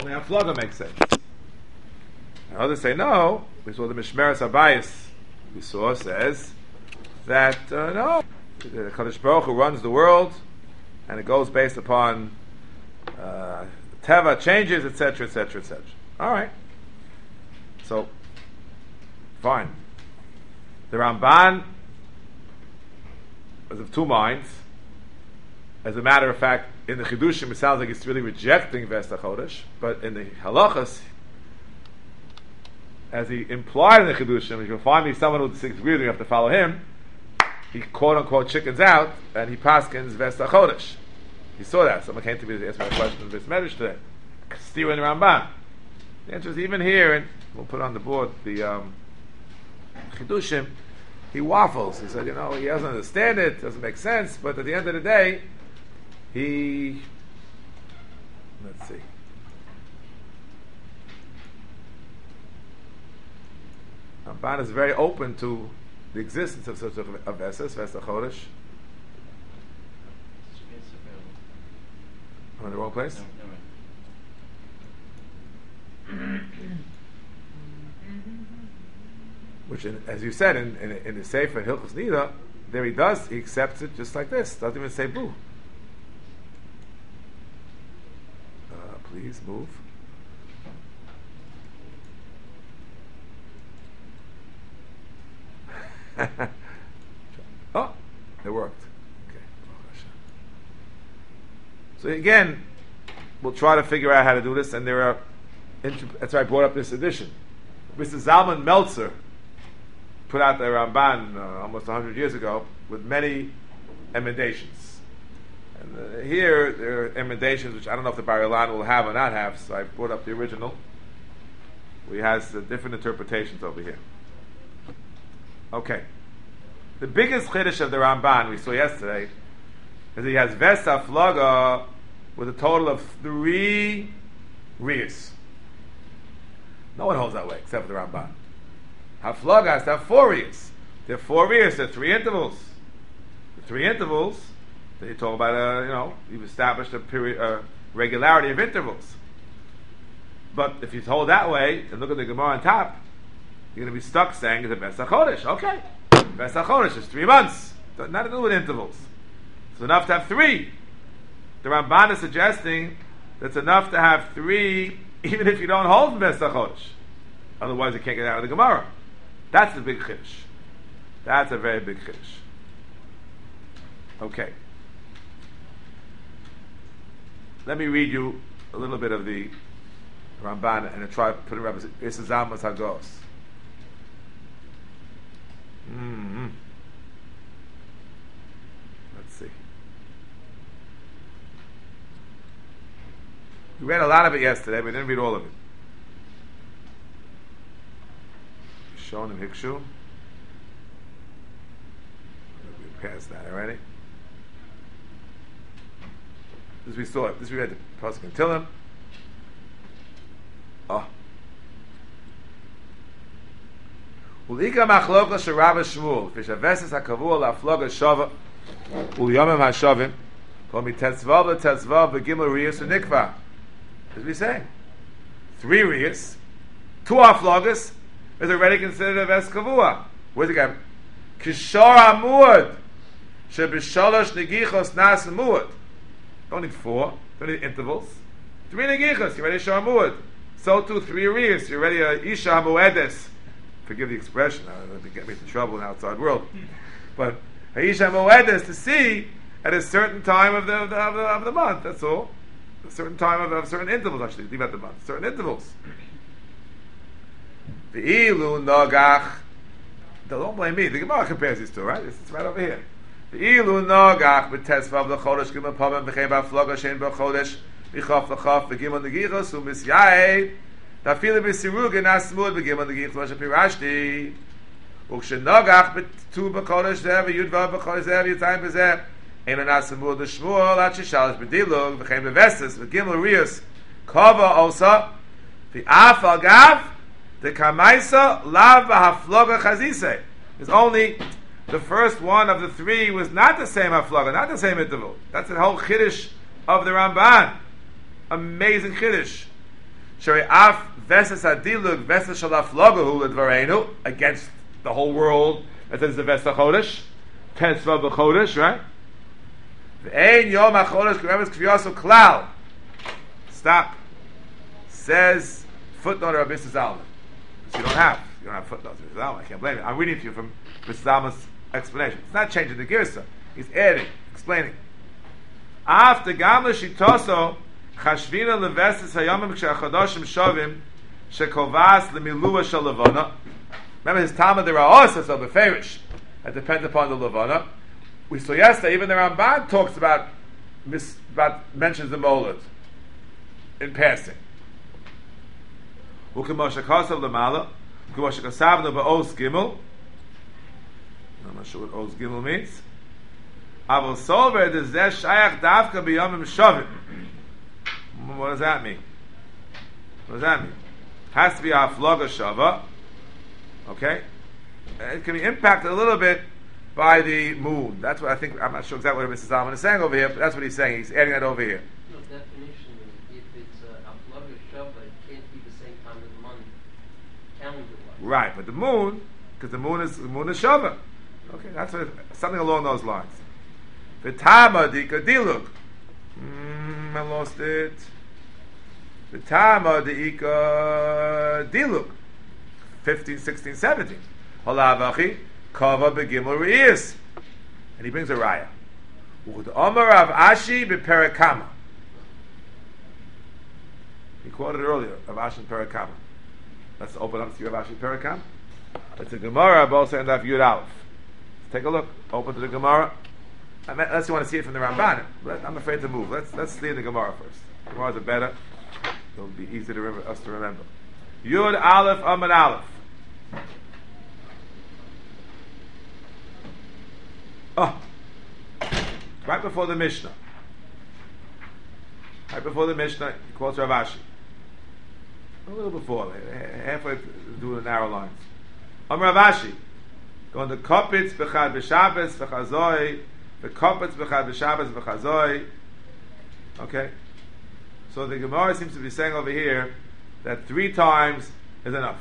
only Haflaga makes sense. And others say no. We saw the Mishmeres Abayis. We saw says that no, the Kadosh Baruch Hu runs the world, and it goes based upon Teva changes, etc., etc., etc. All right. So, fine. The Ramban is of two minds. As a matter of fact, in the Chidushim, it sounds like he's really rejecting Vesta Chodesh, but in the Halachas, as he implied in the Chidushim, if you'll find me someone who disagrees, you have to follow him. He quote unquote chickens out, and he paskins Vesta Chodesh. He saw that. Someone came to me to ask me a question in this Medrash today. Steer in the Ramban. The answer is even here, and we'll put on the board the Chidushim. He waffles. He said, he doesn't understand it, doesn't make sense, but at the end of the day, let's see. Ramban is very open to the existence of such a Vesta Chodesh. I'm in the wrong place? No. Which, as you said, in the Sefer Hilchos Nida, there he accepts it just like this. Doesn't even say boo. Please move. Oh, it worked. Okay. So again, we'll try to figure out how to do this, and that's why I brought up this edition. Mr. Zalman Meltzer put out the Ramban almost 100 years ago with many emendations. And here there are emendations which I don't know if the Bar Ilan will have or not have, so I brought up the original. He has different interpretations over here. Okay. The biggest chiddush of the Ramban we saw yesterday is that he has Vesta Haflaga with a total of 3 riyas. No one holds that way except for the Ramban. Haflaga has to have 4 riyas. There are 4 riyas, there are 3 intervals. The 3 intervals, that you talk about, you've established a period, regularity of intervals. But if you hold that way, and look at the Gemara on top, you're going to be stuck saying it's a Vesta Chodesh. Okay. Vesta Chodesh is 3 months. Not to do with intervals. It's enough to have 3. The Ramban is suggesting that it's enough to have 3 even if you don't hold Vesta Chodesh. Otherwise you can't get out of the Gemara. That's the big chiddush. That's a very big chiddush. Okay. Let me read you a little bit of the Ramban and try to put it up. This is Zalmas Hagos. Let's see. We read a lot of it yesterday, but we didn't read all of it. Shon and Hikshu. We passed that already. This we saw. This we read the Pasuk in Tillim. Ulika machloka sherav Shmuel fishaveses hakavua lafloga shava ulyomim hashavim kol mitetzvav letetzvav v'gimel riyas unikva. As we say, 3 riyas, 2 haflogas is already considered a ves kavua. Where's it go? Kishor hamuad shebishalosh negichos nas muad. Don't need 4. Don't need intervals. 3 negichos. You're ready to muad. So too 3 riyas. You're ready to isha muedes. Forgive the expression, it'll get me into trouble in the outside world. But Haisha Moedes to see at a certain time of the month, that's all. A certain time of certain intervals, actually, leave out the month, certain intervals. The Ilu Nogach, don't blame me, the Gemara compares these two, right? It's right over here. The Ilu Nogach, B'tesvav l'chodesh, Gimel Pavim, V'chein B'afloga, Shein B'chodesh, V'chof L'chof, V'gimel Negichos, U'misyai, Tafili b'siruga nasmud b'gimel negich l'masha pirashti u'kshenogach b'tu b'kodesh zeh v'yudvav b'kodesh zeh v'yitayim b'zeh ein nasmud l'shmuel at shishalish b'dilug v'chein b'vestes v'gimel riyus kava osa v'af al gav the kamaisa lav b'hafloga chazise. It's only the first one of the 3 was not the same hafloga, not the same interval. That's the whole chiddush of the Ramban. Amazing chiddush. Shari af vesas adilug vesas shalaf logahu ledvarenu, against the whole world. That is the Vesta Chodesh, Tetzva b'Chodesh, right? V'ein yom hachodesh k'remes k'viyaso klal. Stop. Says footnote of Mrs. Zalman. So you don't have footnotes, Mrs. Zalman. I can't blame you. I'm reading to you from Mrs. Zalman's explanation. It's not changing the girsa. He's adding, explaining. After gamla shitoso chashvina levestis hayomim k'shachadoshim shovim shekovas lemilua shalavona. Remember his Talmud, there are also of the Ferish that depend upon the Levana. We saw yesterday, even the Ramban talks about mentions the Molad in passing. Ukemoshe Kasav Lamala, Ukemoshe Kasavna Ba'oz Gimel. I'm not sure what Oz Gimel means. Avol Solver Dezeh Shayach Davka B'Yomim Shavim. What does that mean? What does that mean? Has to be a Haflaga Shava. Okay? It can be impacted a little bit by the moon. That's what I think. I'm not sure exactly what Mr. Zalman is saying over here, but that's what he's saying. He's adding that over here. No, definition is if it's a Aflaga Shava, it can't be the same time as the month, calendar-wise. Right, but the moon, because the moon is Shava. Okay, that's what, something along those lines. V'tama dika diluk. I lost it. V'tama dika diluk. 15, 16, 17. Halavachi, kava begimel re'is. And he brings a raya. Ud Omar Rav Ashi beperakama. He quoted it earlier, Rav Ashi beperakama. Let's open up to Rav Ashi beperakama. It's a Gemara, both end up Yud Aleph. Let's take a look. Open to the Gemara. Unless you want to see it from the Ramban. I'm afraid to move. Let's see the Gemara first. Gemara's are better. It'll be easy to us to remember. Yud Aleph Amud Aleph. Oh, right before the Mishnah. Right before the Mishnah, he quotes Rav Ashi. A little before, halfway through the narrow lines. Rav Ashi, going to Kopitz b'chad b'Shabbos v'chazoi, v'Kopitz b'chad b'Shabbos v'chazoi. Okay, so the Gemara seems to be saying over here that 3 times is enough.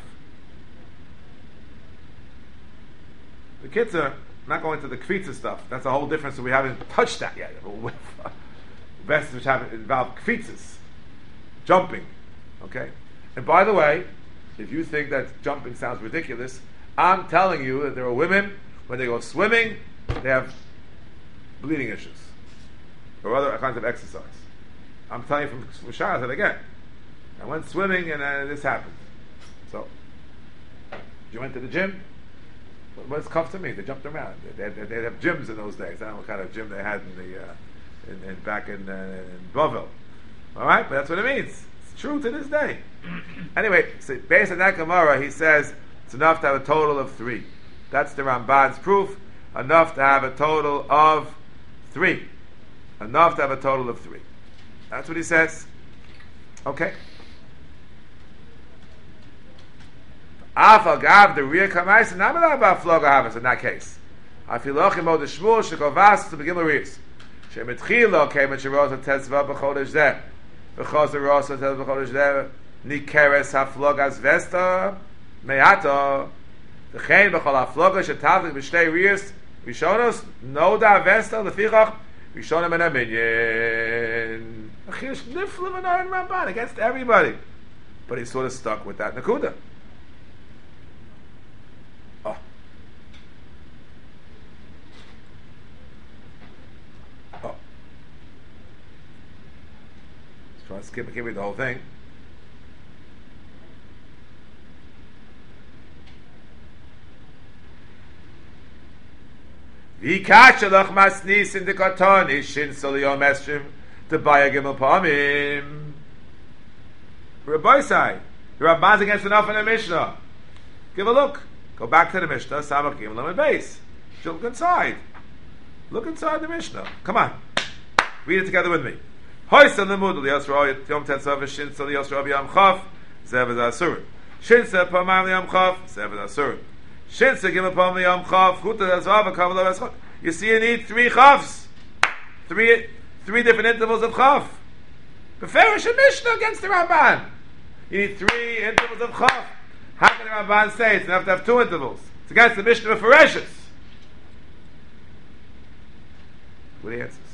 The kids are not going to the kvitza stuff. That's a whole different. So we haven't touched that yet. Best which haven't involved kvitzas, jumping. Okay. And by the way, if you think that jumping sounds ridiculous, I'm telling you that there are women when they go swimming, they have bleeding issues or other kinds of exercise. I'm telling you from Shara that again. I went swimming and this happened. So, you went to the gym. What's cuff to me? They jumped around. They'd have gyms in those days. I don't know what kind of gym they had back in Bovel. All right, but that's what it means. It's true to this day. Anyway, so based on that Gemara, he says it's enough to have a total of 3. That's the Ramban's proof. Enough to have a total of 3. Enough to have a total of 3. That's what he says. Okay. Afal gav the rear kamais and not about floga havas in that case. Afilochim od shmul shekovas to begin the rears. Shemitchilo came and sherosa tetzva b'chodesh zeh. B'chos the rosa tetzva b'chodesh zeh. Nikeres haflogas vesta me'ato. V'chein b'chol hafloga shetavlik b'shtei rears. Rishonos no da vesta lefichach Rishonim and Aminyan. Achish niflim and Aaron Ramban against everybody. But he sort of stuck with that Nakuda. Oh. Oh. Let's try to skip and give me the whole thing. Vikachalach masnis in the katani shin soliyom esrim to buy a gimel pamim. Rabbi Sai, the Ramban's against enough in the Mishnah. Give a look. Go back to the Mishnah. Samach gimel lemon base. Look inside. Look inside the Mishnah. Come on, read it together with me. Hoysan lemud liyasro yom tetzav shin soliyos rabbi yam chaf zev asur. Shin se pamam yam chaf zev asur. You see, you need 3 chafs, three different intervals of chaf. Beferish a Mishnah against the Ramban. You need 3 intervals of Chaf. How can the Ramban say it's enough to have 2 intervals? It's against the Mishnah of Fereshus. What are the answers?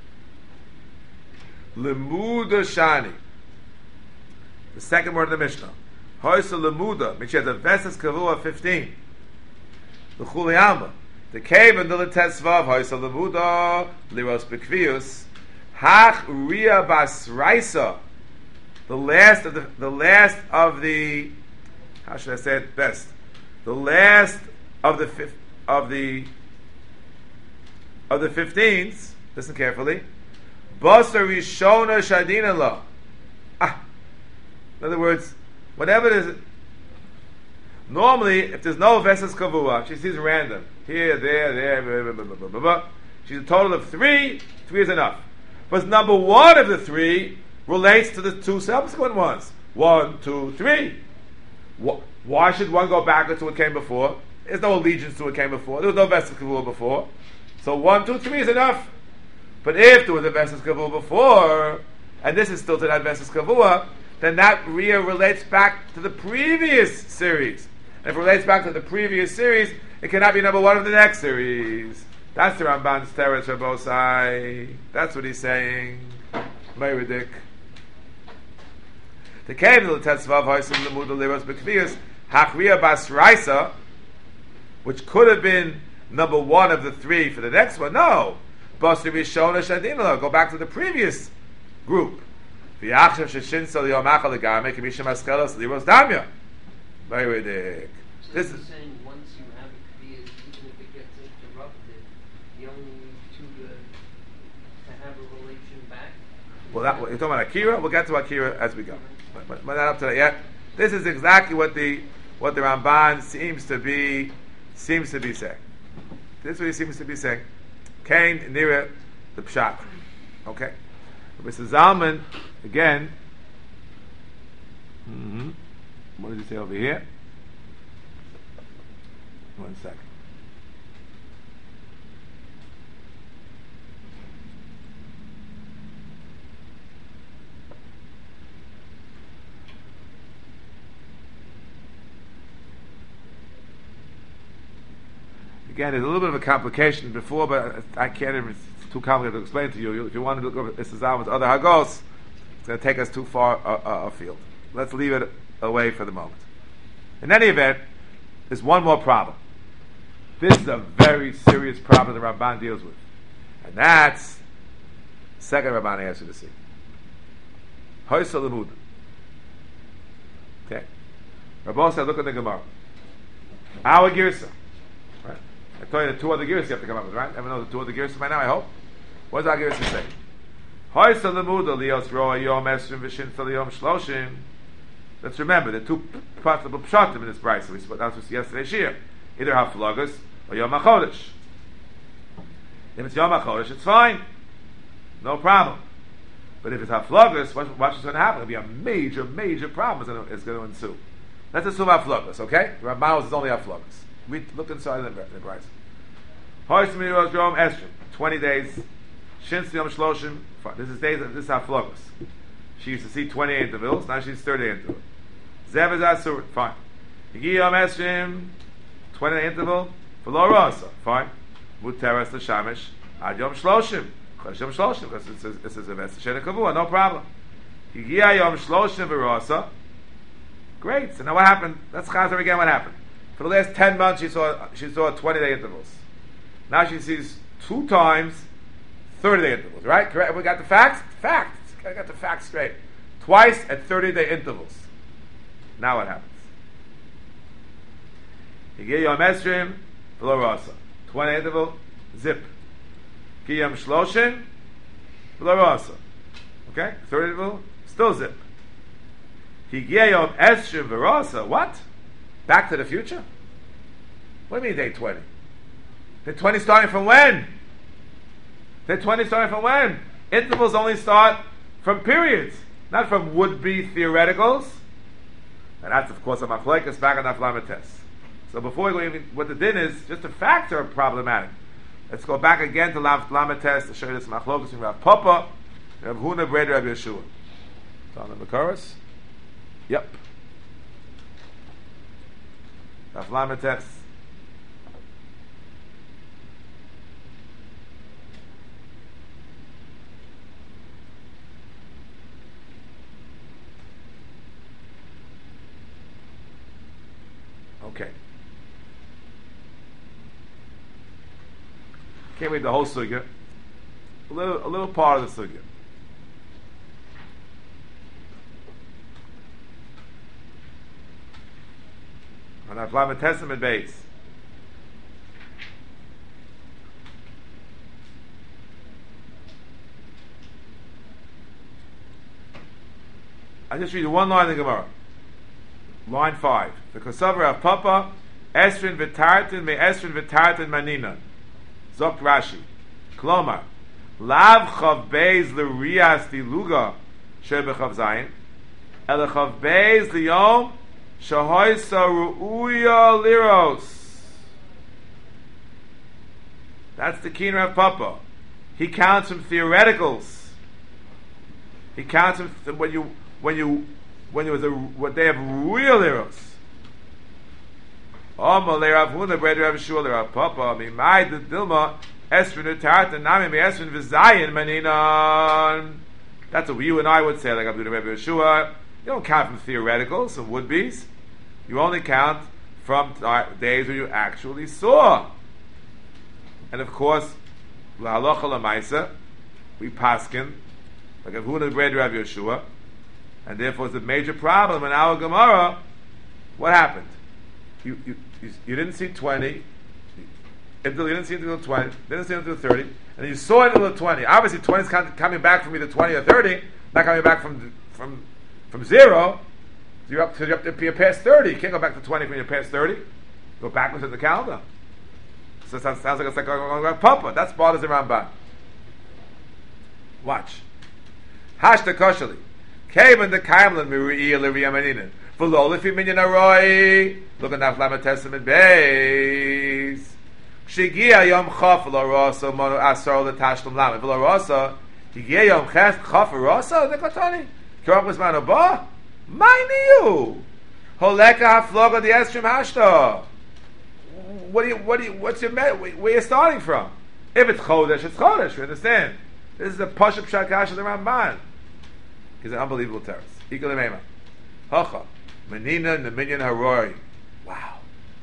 Lemuda Shani. The second word of the Mishnah. Hoysa Lemuda, which has a Vesas Kavua 15. The Chuliyamba. The cave and the Tesvav, Hoysa Lemuda, Liros Bekvius. Hach Ria Bas Raisa. The last of the how should I say it best? The last of the 15s. Listen carefully. Basar Rishona Shadina La. In other words, whatever it is. Normally, if there's no Vesas Kavua, she sees random. Here, there, blah, blah, blah, blah, blah. She's a total of 3. 3 is enough. But number 1 of the 3 relates to the 2 subsequent ones. 1, 2, 3. Why should one go backwards to what came before? There's no allegiance to what came before. There was no Vesas Kavua before. So 1, 2, 3 is enough. But if there was a Vesas Kavua before, and this is still to that Vesas Kavua, then that Riyah relates back to the previous series. And if it relates back to the previous series, it cannot be number 1 of the next series. That's the Ramban's teretz Rabbosai. That's what he's saying. Meiridik. The cave of the Tetzvav Hoysim Lemuda Liros Bekvius Hachriya Bas Raisa, which could have been number 1 of the 3 for the next one. No. Basri Rishona Shadinala. Go back to the previous group. V'yachshav Sheshinsa Liyom Achal Legame K'mishim Askelos Liros Damya. Meiridik. So this is saying once you have a Kviya, even if it gets interrupted, you only need to have a relation back? Well, you're talking about Akira? We'll get to Akira as we go. But not up to that yet. This is exactly what the Ramban seems to be saying. This is what he seems to be saying. Cain, Nira, the Pshat. Okay? Mr. Zalman, again, what did he say over here? 1 second. Again, there's a little bit of a complication before, but I can't even, it's too complicated to explain to you. If you want to look at Mr. Zalman's other Hagos, it's going to take us too far afield. Let's leave it away for the moment. In any event, there's one more problem. This is a very serious problem the Ramban deals with. And that's the second Ramban asks you to see. Hoysa Lemud. Okay. Rabbi said, look at the Gemara. Our Girsa. Right? I told you the 2 other Girsa you have to come up with, right? Everyone knows the 2 other Girsa by now, I hope. What does our Girsa say? Hoysa Lemud Lios Roa Yom Esrim V'Shin Yom Shloshim. Let's remember, there are 2 possible pshatim in this price. We spoke about yesterday's shir. Either Haflagas or Yom HaChodesh. If it's Yom HaChodesh, it's fine. No problem. But if it's Haflagas, what's going to happen? It'll be a major, major problem is going to ensue. Let's assume Haflagas, okay? Ramban is only Haflagas. We looked inside the price. Hoysa Miros Yom Esrim. 20 days. Shin Yom Shloshim. This is Haflagas. She used to see 20 intervals, now she's 30 intervals. Zev is Asur, fine. Yom Esrim, 20 interval, V'lo Rasa, fine. Muteras L'Shamish, Ad Yom Shloshim, Chodesh Yom Shloshim, because this is a Vesas Shena Kavua, no problem. Yom Shloshim V'Rasa, great, so now what happened? Let's chazar again what happened. For the last 10 months she saw 20-day intervals. Now she sees 2 times 30-day intervals, right? Correct? We got the facts? Facts. I got the facts straight. Twice at 30-day intervals. Now what happens? Yom Esrim, V'lo Rasa. 20 interval, zip. Yom Shloshim, V'lo Rasa. Okay? 30 interval, still zip. Yom Esrim, V'Rasa. What? Back to the future? What do you mean day 20? Day 20 starting from when? Day 20 starting from when? Intervals only start from periods, not from would-be theoreticals. And that's, of course, a machlekes back on Aflamates. So before we go even what the din is, just the facts are problematic. Let's go back again to Aflamates to show you this machlokes in Rav Papa, Rav Huna, Breder, Rav Yeshua. It's on the Makaras. Yep. Daf Lamed Tes. Okay. Can't read the whole sugya. A little part of the sugya. On our Lamed Testament base. I just read you one line in the Gemara. Line 5. The Kosover of Papa, Esrin v'tartin me Esrin v'tartin maninan. Zok Rashi. Klomar. Lav chav beis l'riyas diluga shebechav zayin. Ele chav beis liyom shahoysa ru'uya liros. That's the Keen Rav Papa. He counts from theoreticals. He counts from when there was what they have real liros. Oh, Rav Huna, bread Rav Shua, Rav Papa, mi mai the dilma esrin utartan nami mi esrin v'zayin maninan. That's what you and I would say, like Abdu Rav Yeshua. You don't count from theoreticals and would-bes. You only count from days where you actually saw. And of course, l'halacha l'maisa, we paskin, like Abdu Rav Yeshua, and therefore it's a major problem in our Gemara. What happened? You didn't see 20. You didn't see it until 20. Didn't see it until 30. And then you saw it until 20. Obviously, 20 is coming back from either 20 or 30. Not coming back from 0. So you're up to you're past 30. You can't go back to 20 when you're past 30. Go backwards in the calendar. So it sounds like it's like a papa. That's part of the Ramban. Watch. Hashta koshali. Kevin the kaimlan miriya l'riyamaninin. V'lo lefi minyan aroi. Look at Daf Lamed Testament base. Shigia yom chaf l'rosa mono asar l'tashlum lamed. V'lo rosa. Shigia yom chaf l'rosa. Dekotani. Kirach was man abba. Mine Holeka hafloga the estrim hashta. What's your where you starting from? If it's chodesh, it's chodesh. You understand? This is a pashup shakash of the Ramban. He's an unbelievable terrorist. Ikal Mema. Hacha. Menina Neminyan Harori. Wow.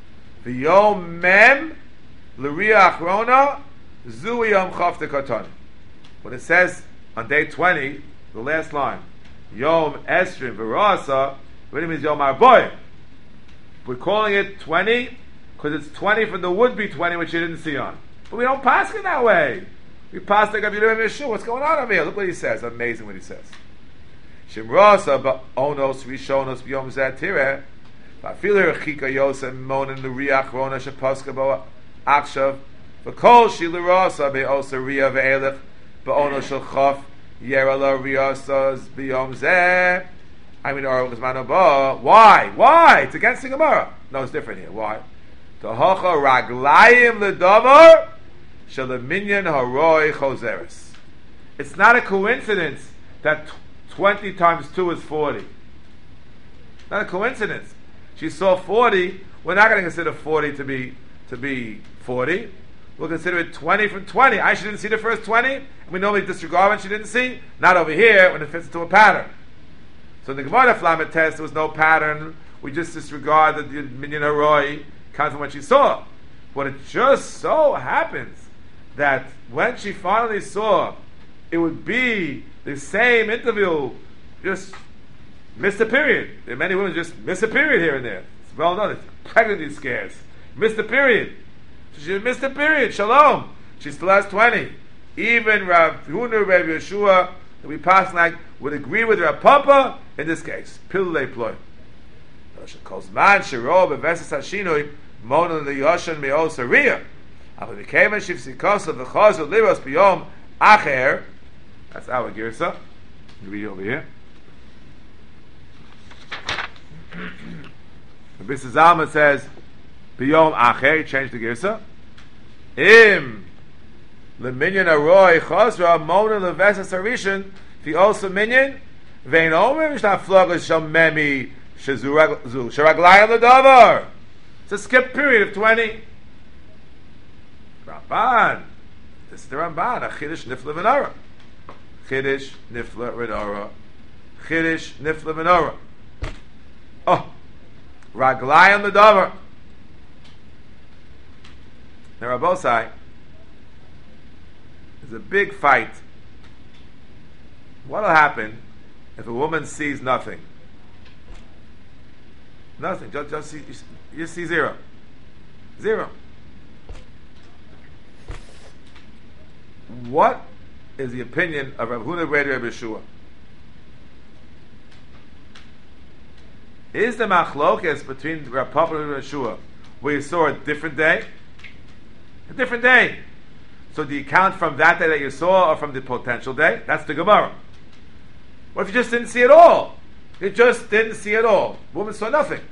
V'yom mem l'riya achrona zu yom chaf dekotani. When it says on day 20, the last line, Yom Esrim V'Rasa, what it means Yom Arboy. We're calling it 20 because it's 20 from the would-be 20 which you didn't see on. But we don't pass it that way. We pass the Gabi Yeshua. What's going on over here? Look what he says. Amazing what he says. Shimrasa ba'onos rishonos b'yom zatire v'afiler chika yosem monen l'riach rona shepaska bo akshav v'kol shilirasa be'osa riya ve'elech ba'onos shel chaf yerala riyasas b'yom zeh. I mean, or why? Why? It's against the Gemara. No, it's different here. Why? Tohocha raglayim ledavar shalaminyan haroi choseres. It's not a coincidence that 20 times 2 is 40. Not a coincidence. She saw 40. We're not going to consider 40 to be 40. We'll consider it 20 from 20. She didn't see the first 20, and we normally disregard when she didn't see. Not over here when it fits into a pattern. So in the Gemara Lamed Tes, there was no pattern. We just disregard that the minyan haroi comes from what she saw. But it just so happens that when she finally saw, it would be the same interview, just missed a period. There are many women just miss a period here and there. It's well known. It's pregnancy scares. Missed a period. So she missed a period. Shalom. She still has 20. Even Rav Huna, Rav Yeshua, that we pass like would agree with Rav Papa in this case. Pilulei ploy. Kozman shiro bevesas hashinoi monon liyoshan me'os hariyah. Aber became a shivsikosa v'chaz u'liros b'yom acher. That's our girsa. You read it over here. Mr. Zalman says b'yom acher. Change the girsa. Im leminyan aroi chazra monon levesas harishan. If you also minyan, Vein omer shtaflogos shamemi shezu sharaglayim ledavar. It's a skip period of 20. Ramban. This is the Ramban. A chiddush nifla v'nara. Chiddush nifla v'nara. Chiddush nifla v'nara. Oh, raglayim ledavar. Now, Rabbosai, there's a big fight. What will happen if a woman sees nothing? Nothing. Just see, you see zero. Zero. What is the opinion of Rav Huna Ber Rabbi Yeshua? Is the machlokes between Rav Papa and Rabbi Yeshua where you saw a different day? A different day. So do you count from that day that you saw or from the potential day? That's the Gemara. What if you just didn't see it all? You just didn't see it all. Woman saw nothing.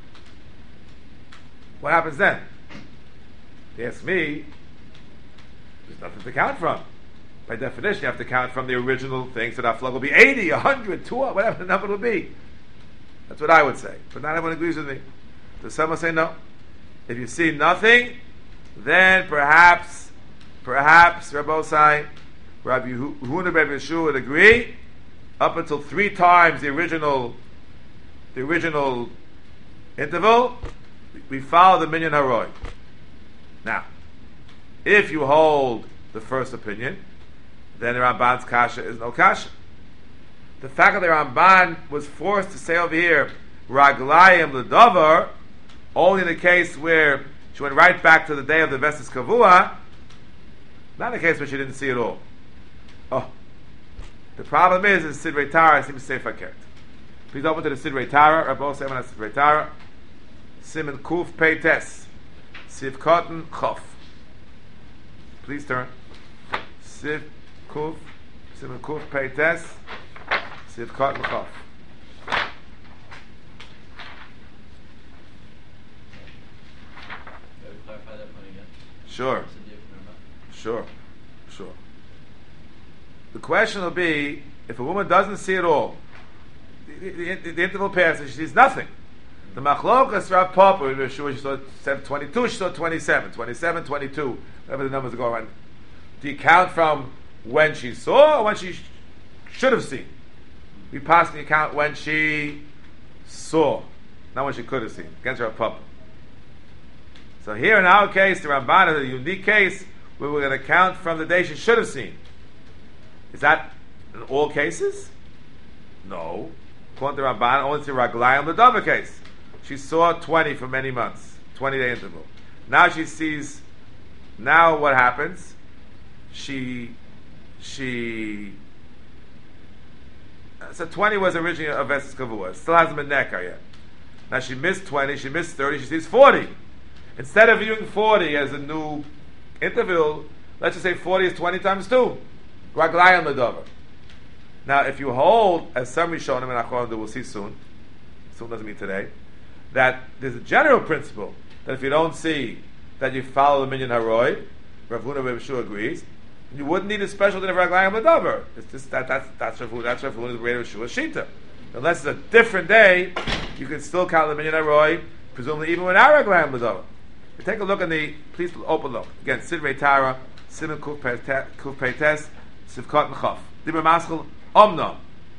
What happens then? You ask me, there's nothing to count from. By definition, you have to count from the original thing, so that flow will be 80, 100, 200, whatever the number will be. That's what I would say. But not everyone agrees with me. Does someone say no? If you see nothing, then perhaps Rabbosai, Rabbi Huna Ber Yeshua would agree up until 3 times the original interval, we follow the minyan haroi. Now, if you hold the first opinion, then the Ramban's kasha is no kasha. The fact that the Ramban was forced to say over here raglayim ledavar only in the case where she went right back to the day of the Vestes Kavua, not in the case where she didn't see it all. Oh, the problem is Sidrei Tara seems to say fakert. Please open to the Sidrei Tara. Rabbi Seven has Sidrei Tara. Siman Kuf Peites. Siv Cotton Chof. Please turn. Siv Kuf. Siman Kuf Peites. Siv Cotton Chof. Sure. The question will be, if a woman doesn't see it all, the interval passes, she sees nothing. The machlokas Rav Papa, she saw 22, she saw 27, 27, 22, whatever the numbers go around. Do you count from when she saw or when she should have seen? We pass the account when she saw, not when she could have seen, against Rav Papa. So here in our case, the Ramban is a unique case where we're going to count from the day she should have seen. Is that in all cases? No. According to Ramban, only to Raglayim L'Dava case. She saw 20 for many months, 20-day interval. Now she sees. Now what happens? So 20 was originally a Vestes Kavua. It still hasn't been Nekar yet. Now she missed 20, she missed 30, she sees 40. Instead of viewing 40 as a new interval, let's just say 40 is 20 times 2. Raglayim L'Dava. Now, if you hold, as some Rishonim and Achonim we'll see soon doesn't mean today, that there's a general principle that if you don't see that you follow the minyan haroi, Rav Huna Ber Yeshua agrees, you wouldn't need a special din of Raglayim L'Dava. It's just that's Rav Huna Ber Yeshua shita. Unless it's a different day, you can still count the minyan haroi, presumably even without Raglayim L'Dava. You take a look please open look again. Sidrei Tara, Siman Kuf Peites, Sivkot and Chaf. Dibur Maschel. Omna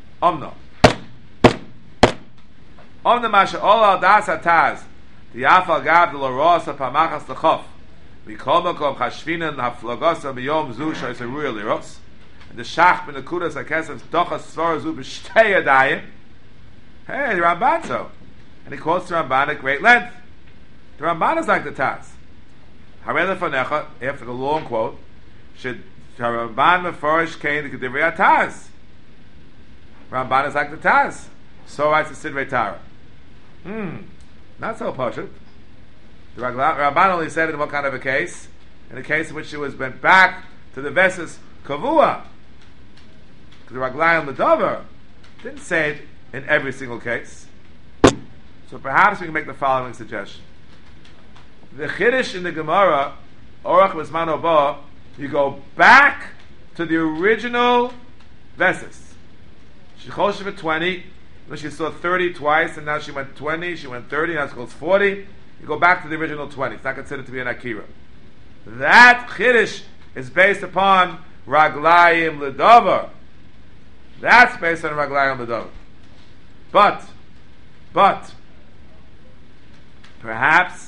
Masha Ola Das Ataz, the Afal Gab the Lorosa Pamachas Lechof. We call Makom Chashvinan Haflagosa Biyom Zu Shoyse Ruya Liros. And the Shach Ben Akudas Akesav Dochas Svara Zu B'Shtei Yadayim. Hey, the Ramban so. And he quotes the Ramban at great length. The Ramban is like the Taz. Harele Fanecha, after the long quote, should Ramban Meforish Kain the Kedivri Ataz. Ramban is like the Taz. So writes the Sidrei Tara. Not so pashut. The Ramban only said in what kind of a case? In a case in which she went back to the Vestes Kavua. To the Raglayim L'Dava. Didn't say it in every single case. So perhaps we can make the following suggestion. The Chiddush in the Gemara, Orach B'Zman Haba, you go back to the original Vestes. She choshev for 20. Then she saw 30 twice, and now she went 20. She went 30. Now she goes 40. You go back to the original 20. It's not considered to be an akira. That chiddush is based upon raglayim ledavar. That's based on raglayim ledavar. But perhaps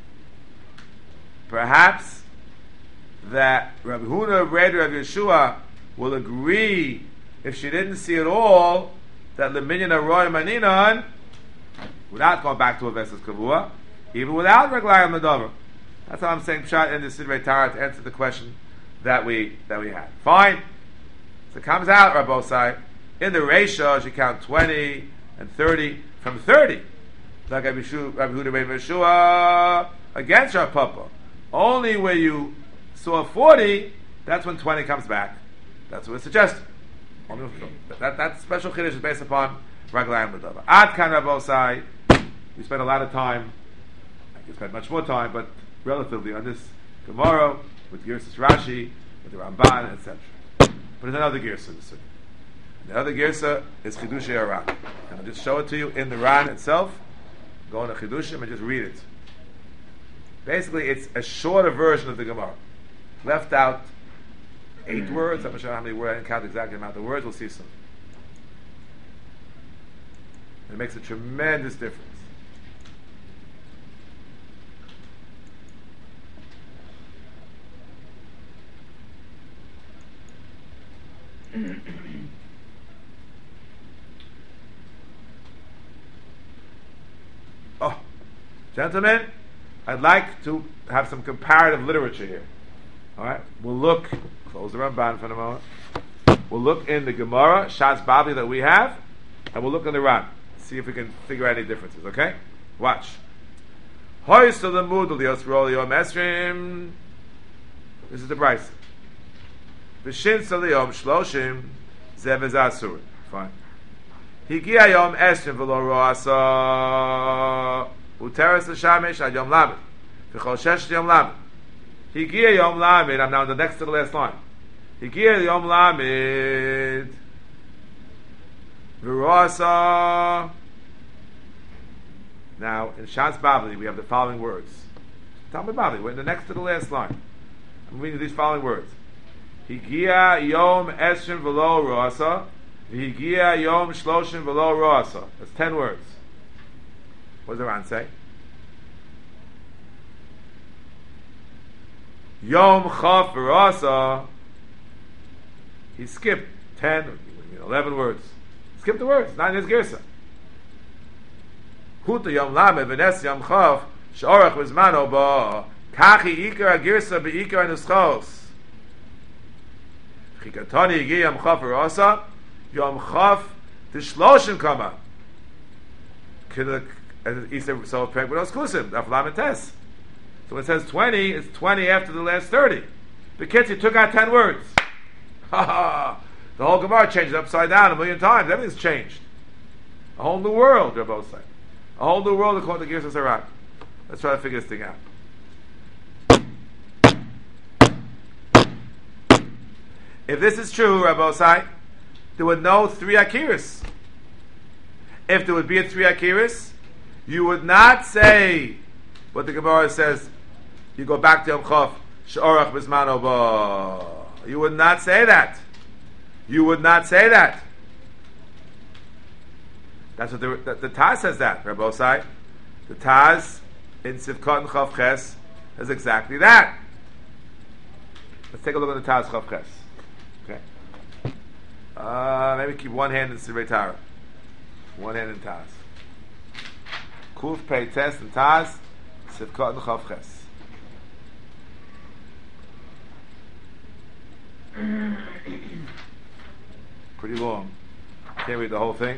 that Rabbi Huna, Rabbi Yeshua, will agree if she didn't see it all that leminyan aroy maninan, without going back to a vesas kavua, even without raglayim ledavar. That's how I'm saying pshat in the Sidrei Torah to answer the question that we had. Fine. So it comes out, Rabbosai, in the ratio, she count 20 and 30 from 30. Like Rabbi Huda Rabbi Yeshua against Rav Papa. Only where you saw 40, that's when 20 comes back. That's what it's suggesting. That special chiddush is based upon Raglayim L'Davar. Ad Kan Rabbosai, we spent a lot of time, I could spend much more time, but relatively on this Gemara, with Girsas Rashi, with the Ramban, etc. But there's another Girsa in the Sunnah. The other Girsa is Chidushei Aran. And I'll just show it to you in the Ran itself. Go into Chidushim and just read it. Basically, it's a shorter version of the Gemara. Left out 8 words. I'm not sure how many words. I didn't count exactly the amount of words. We'll see soon. It makes a tremendous difference. Oh, gentlemen, I'd like to have some comparative literature here. All right, we'll look. Close the Ramban for a moment. We'll look in the Gemara Shas Babli that we have, and we'll look in the Ran. See if we can figure out any differences. Okay, watch. This is the Bryce. V'shin saliyom shloshim zevez asur. Fine. Higia yom esrim v'lo ro'asa uteres l'shamesh ad yom lamed v'chol shesh yom lamed. Higia yom lamed. I'm now on the next to the last line. Higia yom lamed v'ro'asa. Now in Shas Babli we have the following words. Talmud Babli. We're in the next to the last line. I'm reading these following words. Higia yom esrim v'lo ro'asa, v'higia yom shloshim v'lo ro'asa. That's 10 words. What does the Ran say? Yom chaf v'ro'asa. He skipped 11 words. Skip the words, not in his girsa. Huta yom lamed v'nes yom chaf she'orach v'zmano ba kachi ikar girsa be'ikar nuschos. Chikatani yigi yom chaf v'ro'asa yom chaf t'shloshim kama. He said, so peg with oskusim, daf lamed tes. So when it says 20, it's 20 after the last 30. The kids, he took out 10 words. Ha ha! The whole Gemara changed upside down 1,000,000 times. Everything's changed. A whole new world, they're both saying. A whole new world according to Girsas Aran. Let's try to figure this thing out. If this is true, Rabbi Osai, there would no 3 Akiras. If there would be a 3 Akiras, you would not say what the Gemara says. You go back to Yom Chaf, She'orach Bismano Ba. You would not say that. You would not say that. That's what the Taz says that, Rabbi Osai. The Taz in Sivkot and Chav Ches says exactly that. Let's take a look at the Taz Chav Ches. Okay. Maybe keep one hand in Sidrei Torah. One hand in Taz. Kuf Pei Tes and Taz, Sivkot and Chav Ches. Pretty long. Can't read the whole thing.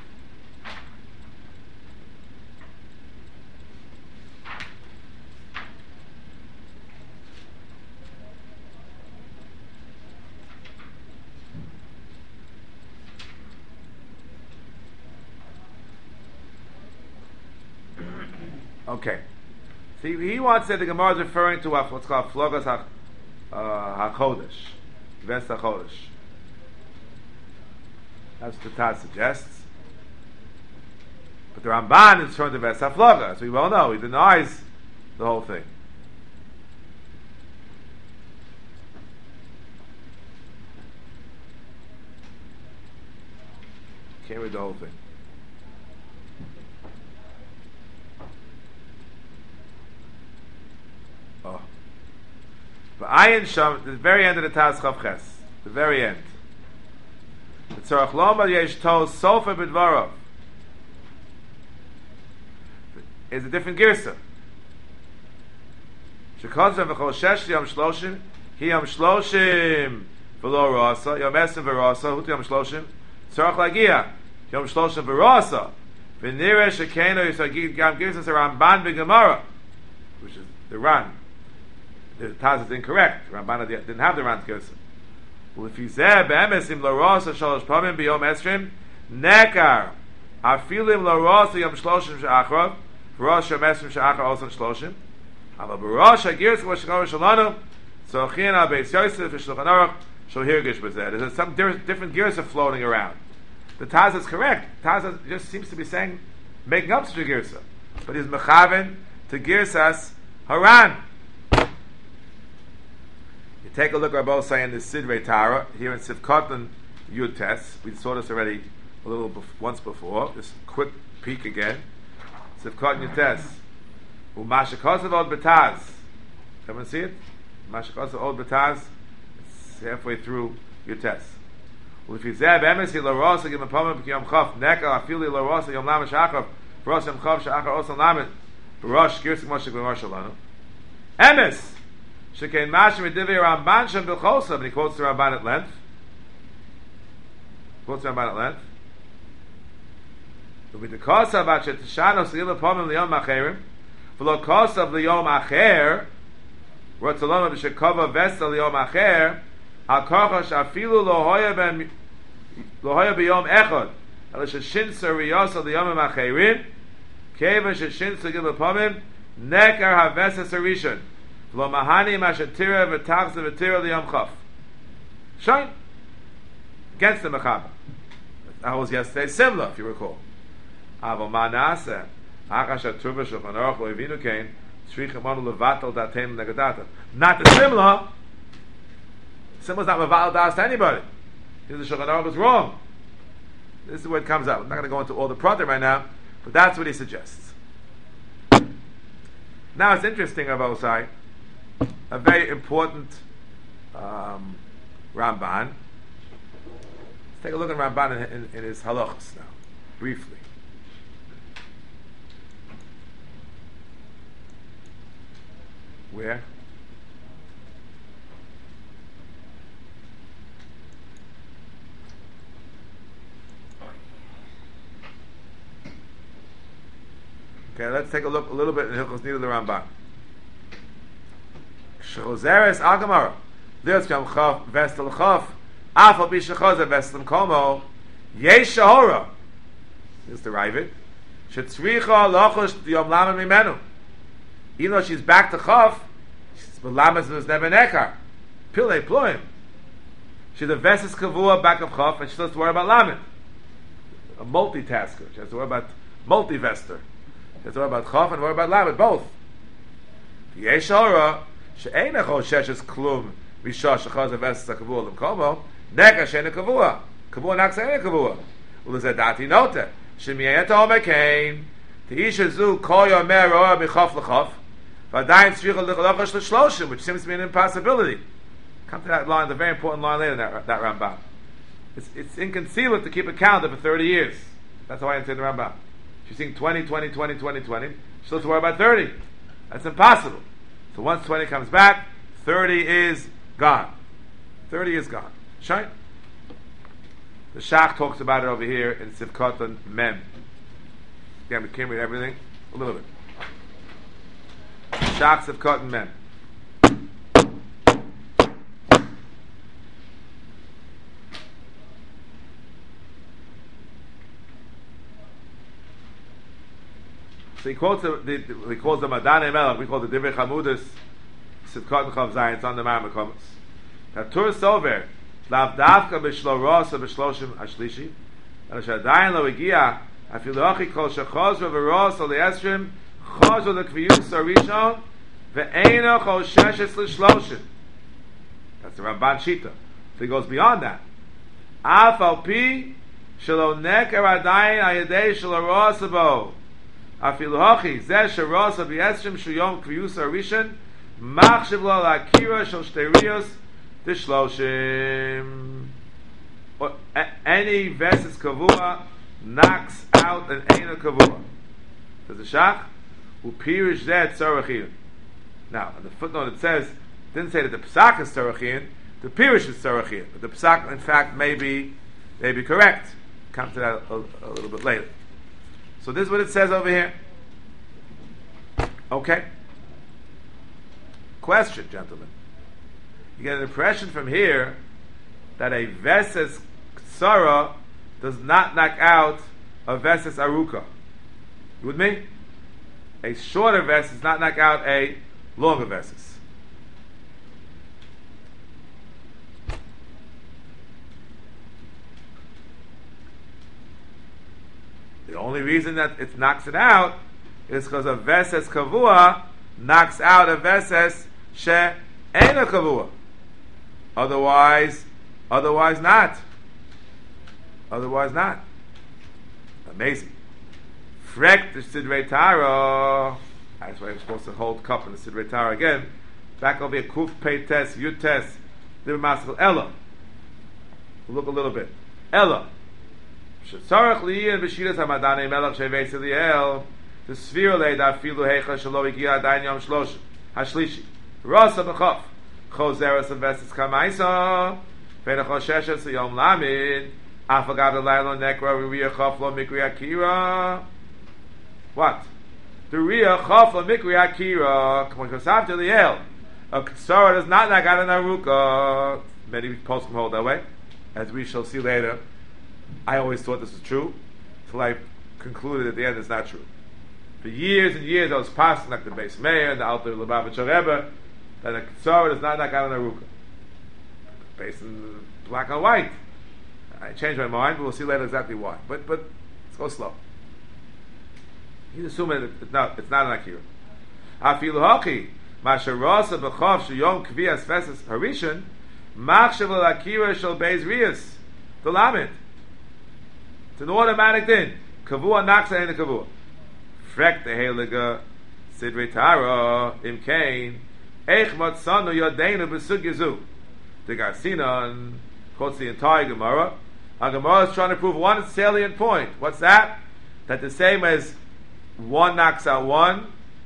Okay. See, he wants to say the Gemara is referring to what's called Flogas HaChodesh. Ves HaChodesh. That's what the Taz suggests. But the Ramban is turned to Ves Haflaga, as we well know. He denies the whole thing. Can't read the whole thing. Oh. But Ayin Sham, the very end of the Taz Chavches, the very end. The Tzarach Lomar Yesh Tol Sofa B'Dvarov is a different girsa. Shekozem v'chol shesh yom shloshim, hi yom shloshim v'lo rasa, yom esim v'rasa, huti yom shloshim, tzarach lagia, yom shloshim v'rasa, v'nireh shekeno yisagid gam girsas Ramban b'Gemara, which is the Ran. The Taz is incorrect. Ramban didn't have the Ran's girsa. Well, if you say be'emesim lo rasa shalosh pamim b'yom esrim, nekar afilim lo rasa yom shloshim she'achrav, v'rosh yom esrim she'achrav also shloshim, aber b'rosh ha'girs v'shekor shalanu, so chin al-beis Yosef v'shulchan aruch shal hirgish b'zeh. There's some different girsa floating around. The Taz is correct. Taz just seems to be saying, making up such a girsa, but he's mechaven to girsas Haran. You take a look at both saying the Sidrei Tara here in Sivkatan Yud Tes. We saw this already once before. Just quick peek again. Sivkatan Yud Tes. Umashakasav od betaz. Come and see it. Umashakasav od betaz. It's halfway through Yud Tes. Well, if you say b'emes la rosa gim apamim b'kiyom chaf neka afili la rosa yom lamed shachar v'rosh yom chaf shachar osan lamed v'rosh girsik moshik v'mar shalanu emes shekein mashim v'divi Ramban shem b'chosa, and he quotes the Ramban at length. With the kosa about shetishano s'gil apamim liyom acherim v'lo kosa v'liyom acher rotzalom b'shekova vesta liyom acher al kochash afilu lo hoya b'yom echad ala sheshinsa riyasa liyom acherim keva sheshinsa gil apamim nekar havesa sarishon lo mahani mashatira v'tachza v'tira liyom chaf. Shine against the mechaba. That was yesterday similar, if you recall. Aval ma nasa akash aturba shulchan aruch lo yivinu kein tzrichem anu levatel datem negadata. Not the similar. Similar is not levatel das to anybody. The shulchan aruch is wrong. This is where it comes out. I'm not going to go into all the pratim right now, but that's what he suggests. Now it's interesting, Avosai, a very important Ramban. Let's take a look at Ramban in his halachos now, briefly. Where? Okay, let's take a look a little bit in Hilchos Nida the Ramban. Shechozeres al Gemara. Lios Yom Chaf Vestel Chaf Afal Bishachozer Vestel Komo Yesh Shahora. Here's the Ravid. Shetzricha Lochosh Yom Lamed Mimenu. Even though she's back to Chaf, she's Belamas was never Nekar. Pilei Ploim. She's a Veses Kavua back of Chaf, and she doesn't worry about Lamed. A multitasker. She has to worry about multivester. She has to worry about Chaf and worry about Lamed, both. Yesh Shahora. She'ena Choshesh Klum Visha Shechaz Veses Kavua Lim Komo Nekar She'ena Kavua. Kavua Naksa Ena Kavua. Ulezadati Nota. Shemiyayet Omekain. Teishazu Kol Yomer Roa Michaf L'Chaf. V'adayin Tzricha L'Chalochash L'Shloshim, which seems to be an impossibility. Come to that line, the very important line later in that Rambam. It's inconceivable to keep a calendar for 30 years. That's why I say the Rambam. She's saying 20, 20, 20, 20, 20. She's supposed to worry about 30. That's impossible. So once 20 comes back, 30 is gone. 30 is gone. Shine. The Shach talks about it over here in Sivkatan Mem. Again, we can't read everything. A little bit. Shach Sivkatan Mem. So he quotes he calls the Madane Melech, we call the Divrei Chamudis, Sivkatan Chav Zayin, it's on the Marmakomas. That Tur Sover, Lav Davka B'Shlo Rosa B'Shloshim Ashlishi, And Shadayin lo igia, afilu hachi kol shechozra v'ros al yesrim, chozra lekviyus arishon, ve'ena chol sheshes l'shloshim. That's the Ramban Shita. So he goes beyond that. Af al pi shelo neker adayin ayadei shelo rosabo. Afilu hachi zeh sherosa b'yesrim shuyom kviyus arishon, machshiv lo l'akira shel shterios d'shloshim. Any versus kavua knocks out an eina kavua. Says the Shach, upirish zeh tzorachin. Now, in the footnote it says, didn't say that the Pesach is tzorachin, the pirish is tzorachin, but the Pesach, in fact, may be correct. Come to that a little bit later. So this is what it says over here. Okay. Question, gentlemen. You get an impression from here that a versus ksara does not knock out a versus aruka. You with me? A shorter versus does not knock out a longer versus. The only reason that it knocks it out is because a versus kavua knocks out a versus she ena kavua. Otherwise not. Otherwise not. Amazing. Frek the Sidrei Tara. That's why I'm supposed to hold cup in the Sidrei Tara again. Back over here, Kuf Pei Tes, Yud Tes, the Maskal Ella. We'll look a little bit. Ella. Shetzarach liyin b'shiras hamadane melech sheveis eliel. The Sfira leida filu heicha shelo igia adayin yom shlosh hashlishi. Rasa b'chof. Choseres investis kamaisa. V'nechol sheshes yom lamid. Afagav l'laylo nekra v'riyah chof lo mikri akira. What? The riyah chof lo mikri akira. K'mochasav to liel. A ksara does not knock out an aruka. Many poskim hold that way, as we shall see later. I always thought this was true, until I concluded at the end it's not true. For years and years I was passing like the Beis Meir and the Alter Lubavitcher Rebbe that a ksara does not knock out an aruka. Based in black and white. I changed my mind, but we'll see later exactly why. But let's go slow. He's assuming it's not an akira. Afilu hachi masher rasa b'chav sheyom kvias fesas harishan machshav al-akira shel beis riyas the lamed. It's an automatic thing. Kavua knocks in the kavua. Frek the heilige Sidrei Tara im kain eich matzanu yodeinu b'sugya zu. The Garcinon quotes the entire Gemara. Our Gemara is trying to prove one salient point. What's that? That the same as one knocks out one,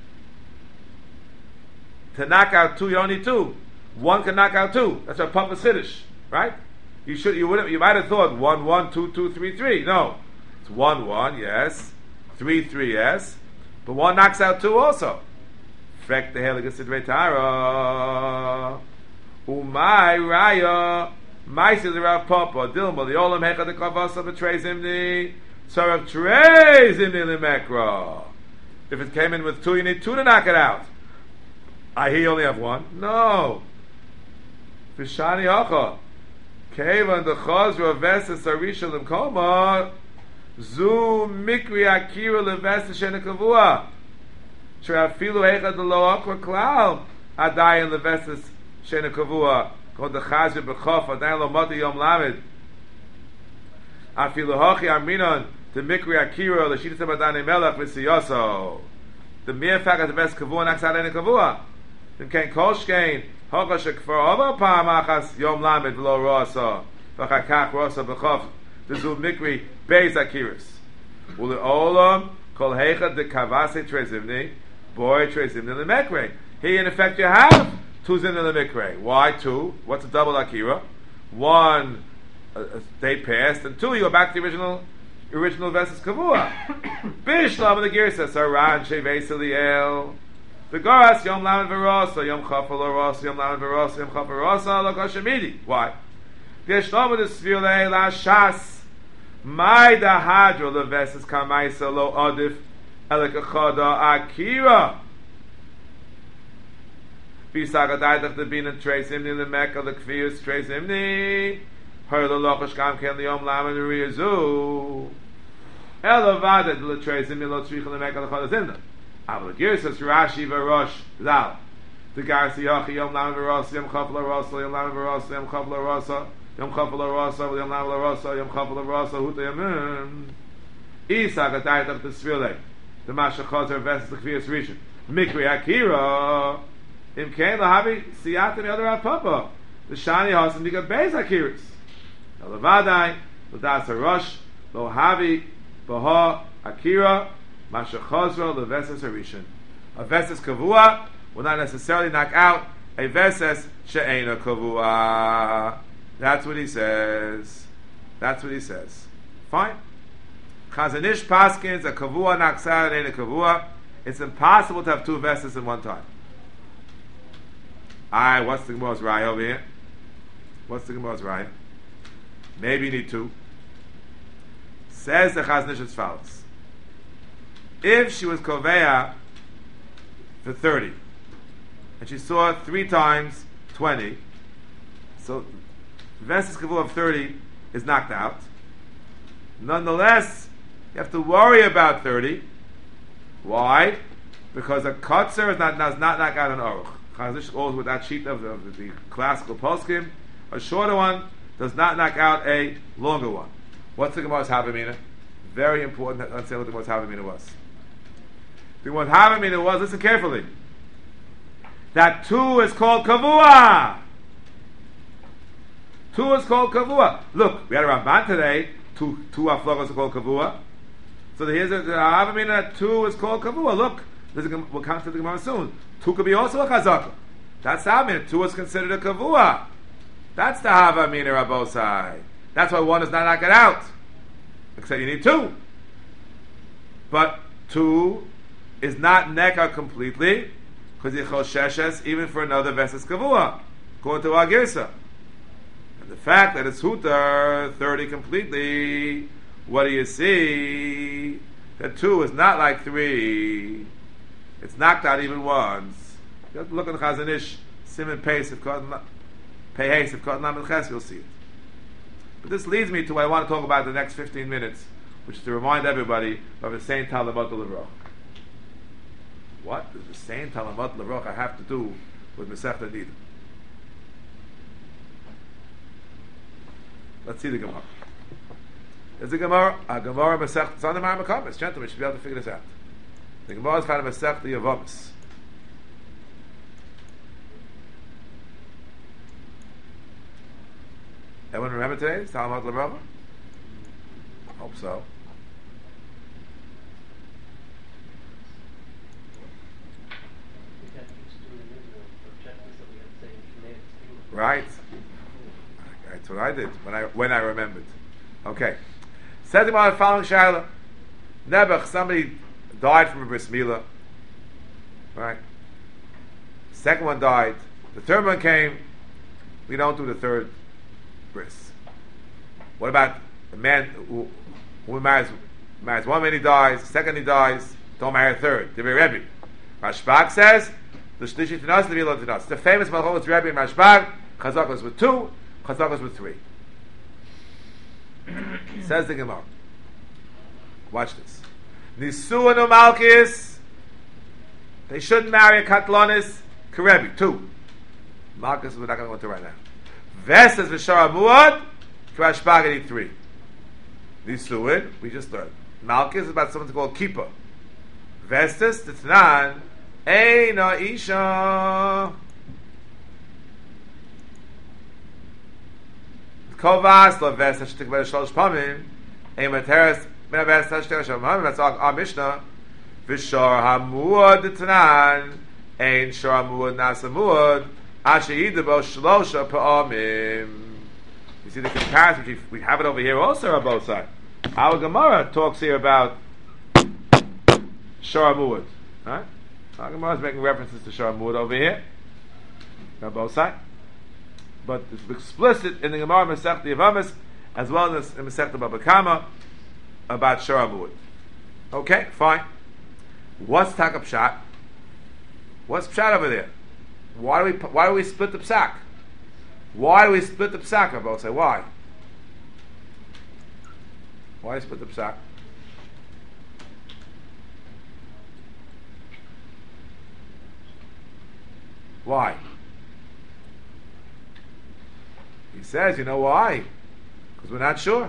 to knock out two, you don't need two. One can knock out two. That's what Papa's Chiddush, right? You might have thought 1, 1, 2, 2, 3, 3. No, it's 1, 1, yes. 3, 3, yes. But one knocks out two also. Frek the Heilige Sidrei Tara. Umay raya, ma'aser the Rav Papa, Dilma the Olam Hecha the Kavasa betrays Zimni, Tzarech Trei Zimni Lemekra. If it came in with two, you need two to knock it out. You only have one. No. V'shani Hacha, Kevan the Chazra Vesas Arisha Lemkoma, Zu Mikri Akira Levesas Shenekavua, Shrafilu Hecha the Lo Akra Klau, Adayin Levesas Shena Kavua, called the Chazir B'chof, Adayin Lo Mati Yom Lamed. Afilu Hochi Aminon, the Mikri Akira, the Shita Sabadane Melech, V'siyoso. The mere fact that the best Kavua knocks out any Kavua. Then Ken Kolshkein, Hocha Shekfar Ova Pa'amachas Yom Lamed V'lo Rosa, V'chakach Rosa B'chof, the Zu Mikri Beis Akiris. Uli Olam, Kol Hecha de Kavase Trezimni, Boy Trezimni Lemekre. Here in effect you have two zimni lemikre. Why two? What's a double akira? One, they passed, and two, you go back to the original versus kavua. Bishlam the gear says Saran Sheveis Eliel. The Garas Yom Lamed Verosa Yom Chafal Rosa Yom Lamed Verosa Yom Chafal Rosa Lo Kashemidi. Why? Bishlam the Sfirle La Shas My da Hadro the versus Kamaisa Lo Adif Elekachada Akira. Bisagadai the bin and trace him in the Mecca the Kvius trace him Her the lochash gam ken liyom lam and riyazu. Elavada the latres in milot shrichel the mekal chol zimna. Aval girsas Rashi v'Rosh Zal. The Garsi Yachi Yom Lam v'Rosa Yom Chafla Rosa Yom Lam v'Rosa Yom Chafla Rosa Yom Chafla Rosa Yom Lam v'Rosa Yom Chafla Rosa Huta Yamim. Isa Gatayat of the Svilei. The Mashachozer versus the Kviyas Rishon. Mikri Akira. Im Kain Lahavi Siyat and the other Papa. The Shani Hasan Diga Beis Akiris. Elavadai L'das HaRosh Lo Havi Baha Akira. Mashachazra leveses harishon. A veses kavua will not necessarily knock out a veses she'ena kavua. That's what he says. That's what he says. Fine. Chazanish paskins a kavua knocks out a kavua. It's impossible to have two veses in one time. Alright, what's the Gemara's right over here? What's the Gemara's right? Maybe you need two. Says the Chazanish as follows. If she was koveya for 30, and she saw 3 times 20, so Veses Kavua of 30 is knocked out. Nonetheless, you have to worry about 30. Why? Because a kotzer does not knock out an oruch. Chazanish goes with that sheet of the classical poskim. A shorter one does not knock out a longer one. What's the Gemara's Havamina? Very important to understand what the Gemara's Havamina was. The Gemara's Havamina was, listen carefully, that 2 is called kavua. 2 is called kavua. Look, we had a Ramban today. Two aflogos are called kavua. So here's the Havamina that 2 is called kavua. Look, we'll come to the Gemara soon. 2 could be also a chazaka. That's the Havamina. 2 is considered a kavua. That's the Havamina Rabosai. That's why 1 is not knocked out. Except you need 2. But 2 is not neka completely, because he chosheshes even for another veses kavua, according to our girsa. And the fact that it's hutar 30 completely, what do you see? That 2 is not like 3. It's knocked out even once. You have to look at the Chazanish, Simon Peis, if Peis, if Kotlam Ches, you'll see it. But this leads me to what I want to talk about in the next 15 minutes, which is to remind everybody of the same Talamot Levrach. What does the same Talamot Levrach have to do with Masechta Nida? Let's see the Gemara. There's a Gemara Masechta. It's on the Marmakamis. Gentlemen, should be able to figure this out. The Gemara is kind of Masechta Yavamis. Everyone remember today? Talamot Levrach? Hope so. Right. That's what I did when I remembered. Okay. Said him on the following shaila. Nebuch, somebody died from a bris milah. Right. Second one died. The third one came. We don't do the third bris. What about a man who marries one man, he dies, second he dies, don't marry a third. Divrei Rebbe. Rashbag says the shlishi tinas, the v'lo tinas. The famous Malchus Rebbe and Rashbag. Chazakos with 2, Chazakos with 3. Says the Gemara. Watch this. Nisuan u'malkis. They shouldn't marry a katlonis. Karebi, 2. Malkis we're not going to go into right now. Vestas v'shara muad. Rashbag 3. Nisuan, we just learned. Malkis is about something called kippah. Vestas, the Tanan, Eina Isha. Kovas laves hashtik ber shlosh pamim, ein materes ben aves hashtik shlosh pamim. That's our Mishnah. V'shor hamuad tanan, ein shor hamuad nasamuad, asher yidabo shlosha pamim. You see the comparison. We have it over here also on both sides. Our Gemara talks here about shor hamuad. Right? Our Gemara is making references to shor hamuad over here on both sides. But it's explicit in the Gemara Masechta Yavamis as well as in Masechta Baba Kama about shor hamuad. Okay, fine. What's taka pshat? What's pshat over there? Why do we split the psak? Why do we split the psak? I both say why. Why split the psak? Why? He says, you know why? Because we're not sure.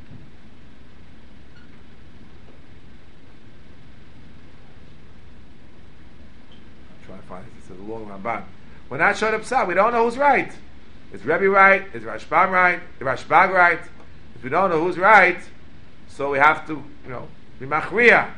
I'm trying to find it. It says a long Ramban. We're not sure the psak. We don't know who's right. Is Rebbe right? Is Rashbam right? Is Rashbag right? If we don't know who's right, so we have to, be machriya.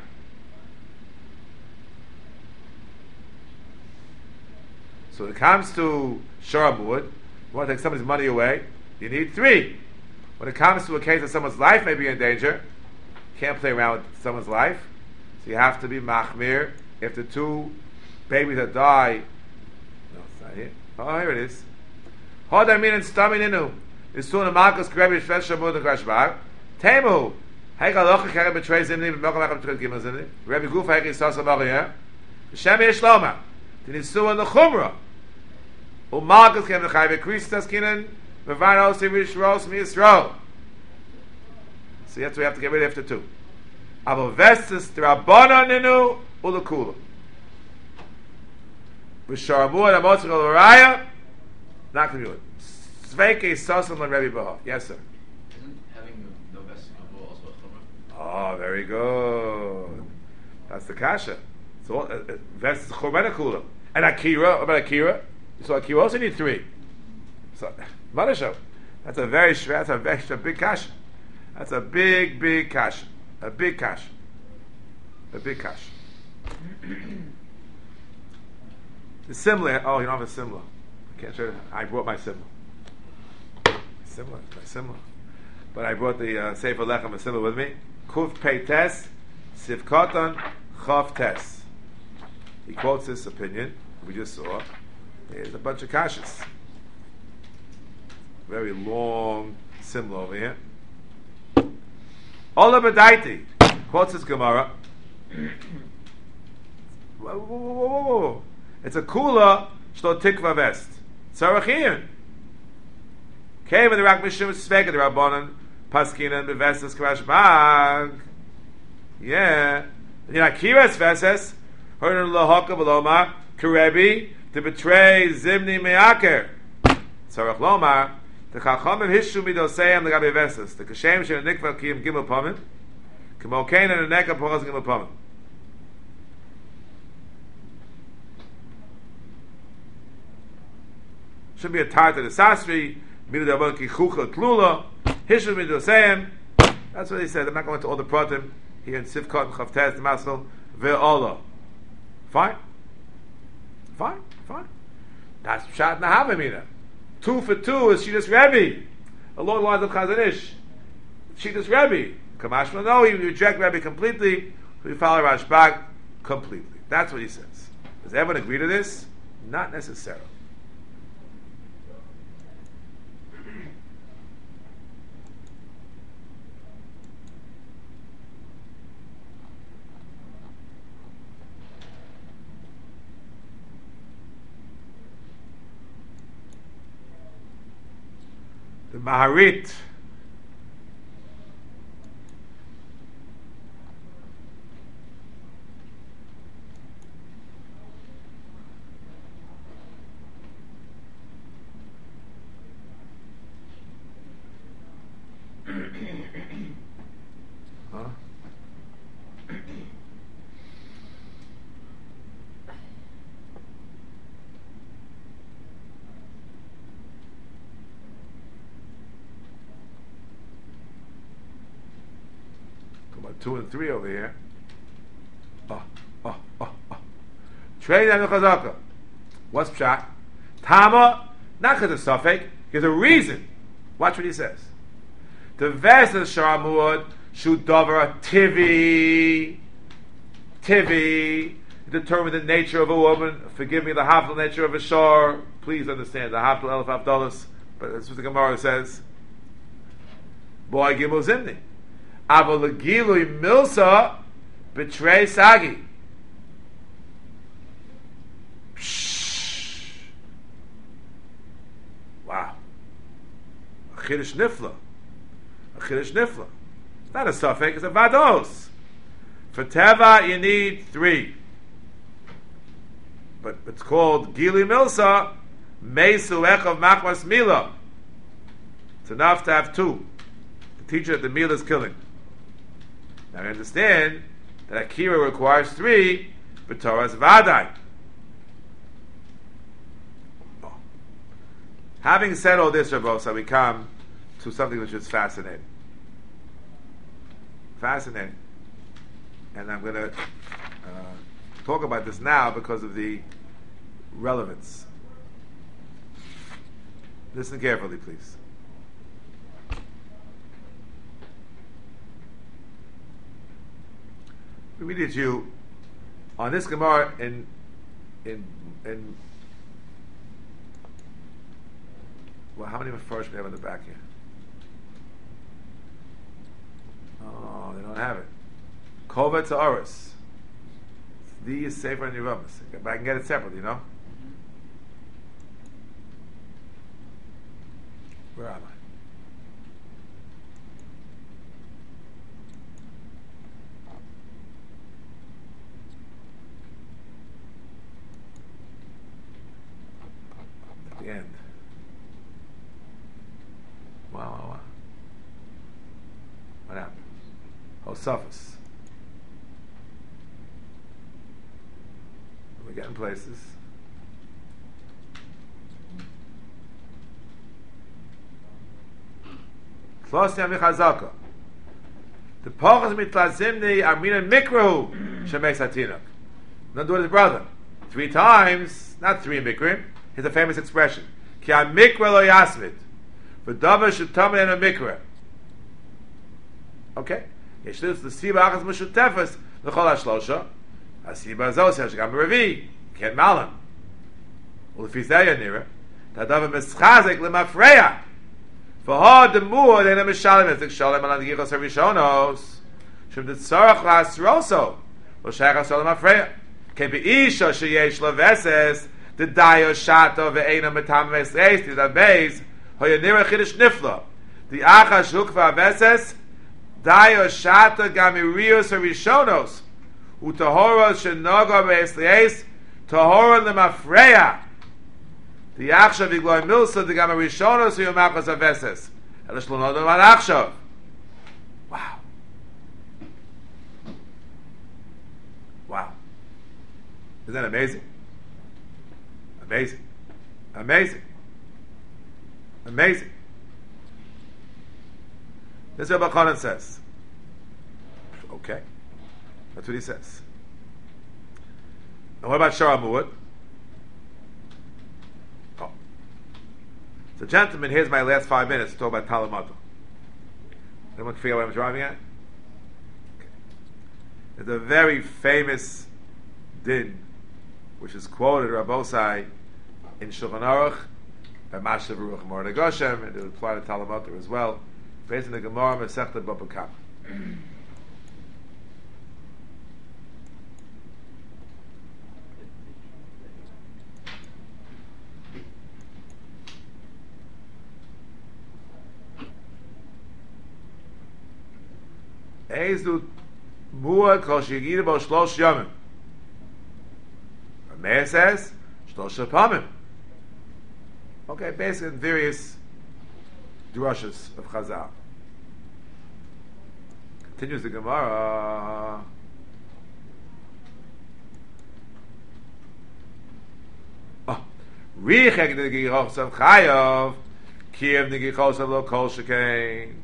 So it comes to Shorabud, you want to take somebody's money away, you need 3. When it comes to a case that someone's life may be in danger, you can't play around with someone's life, so you have to be machmir. If the 2 babies that die, no, it's not here. Oh, here it is. Hodamin and Stamininu. Isun and Malchus Krebi Shvesh Shamud and Krashbar. Temu. Hegalocha Kere betrays him, Mokamaka betrays Gimazini. Rabbi Guf Hegi Sasa Maria. Shem Yeshloma. Then Isu and the Chumra. Malchus came to Chayve Christas Kinan. Mevano Sirish Ros Misro. So that's what we have to get rid of after 2. Abo Vestus Drabona Ninu Ulakula. V'Sharamu and Amotzim Raya. Not going to do it. Sveike Sosam and Rebbe Bahov. Yes, sir. Isn't having no vesicle also a chumrah? Oh, very good. That's the kasha. So that's chumrah kula. And Akira, what about Akira? So Akira also need 3. So Madasho. That's a very big kasha. That's a big kasha. A big kasha. A big kasha. The similar. Oh, you don't have a similar. Can't show you. I brought my symbol. My symbol. But I brought the Sefer Lechem symbol with me. Kuf Pei Tes, Sivkoton, Chav Tes. He quotes this opinion we just saw. There's a bunch of kashas. Very long symbol over here. Ola B'daiti quotes this Gemara. Whoa. It's a kula shlo tikva vest. Tzarachin. Came in the Rak Mishum Svega the Rabbanon Paskinan Bevestes Krashbag. Yeah. And Akiras Veses heard Lahaka Baloma Karebi to betray Zimni Meaker. Tzarach Lomar the Chachamim Hishu Midoseyam the Gabi Veses the Kashem Shem Nikva Kiyim Gimel Pamim Kimokain and the Neka Pogaz Gimel Pamim. Should be a tar to the Sasri, Midabon Kichucha Tlula, Hishul Midoseyam. That's what he said. I'm not going to all the pratim here in Sivkot and Chavtez, the Masnel, Ve'olah. Fine. That's Pshat Nahavamina. 2 for 2 is Shittas Rebbe. Along the lines of Chazon Ish. Shittas Rebbe. Kamashma, no, he reject Rebbe completely. We follow Rashbag completely. That's what he says. Does everyone agree to this? Not necessarily. The Maharit huh? Come on, 2 and 3 over here. Trade and Chazaka. What's Pshat? Tama, not because of Safek, there's a reason. Watch what he says. The verse of Sharamud should dover tivi, determine the nature of a woman. Forgive me the haftal nature of a shor. Please understand the haftal elef haftalos. But that's what the Gemara says. Boy gimel zimni. Avalagilui milsa betray sagi. Wow. A chiddush nifla. Not a suffix, it's a vados. For teva, you need 3. But it's called Gili Milsa, Meisu Echav Machmas Mila. It's enough to have 2. The teacher that the Mila is killing. Now I understand that Akira requires 3, but Torah's Vadai. Oh. Having said all this, Rabbosa, we come to something which is fascinating. Fascinating. And I'm going to talk about this now because of the relevance. Listen carefully, please. We read it to you on this Gemara in well, how many first we have in the back here? Oh, they don't have it. Kovetz Oris. The is safer in your rooms, but I can get it separately, you know? Where am I? At the end. Wow. What happened? Hosaphus. We're getting places. Klosya michazaka. The pachas mitlazimni arminan mikru shemes hatinuk. Not do it his brother 3 times, not 3 mikrim. Here's a famous expression: Ki mikra lo yasmit, v'davar shutamin en mikra. Okay, yeshlis l'siba achas meshutefes l'chol hashlosha. Asiba zos hashgam revi ken malam. Ulefizaya nira tadavar mischazik lemafreya. For hard the more than a mishalim is the shalom and the gichos harishonos. Shem the tzarach lasroso l'shachas shalom afreya. Can be isha sheyesh leveses the dayo shato ve'ena metam mesreis the dabeis hoyanira chidish nifla the achash hukva veses dayo shato gamirios harishonos utahoros shenoga mesreis tahora lemafreya. The Achshav Igloy Milsa, the Gamma Rishonos, who Yomachos Aveses. Elish Lonodo Van Achshav. Wow. Wow. Isn't that amazing? Amazing. Amazing. Amazing. This is what Bachanan says. Okay. That's what he says. And what about Shara Muad? So, gentlemen, here's my last 5 minutes to talk about Talamato. Anyone can figure out what I'm driving at? Okay. There's a very famous din, which is quoted Rabbosai in Shulchan Aruch by Mashav Ruach Moreh Goshem, and it would apply to Talamato as well, based on the Gemara Masechta Baba Kama. Eizu muad kol shegida bo shlosh yomim. Meir says shlosh pamim. Okay, basically in various drushas of Chazal. Continues the Gemara. Richek the gichos of Chayav, kiev the gichos of lo kol shekein.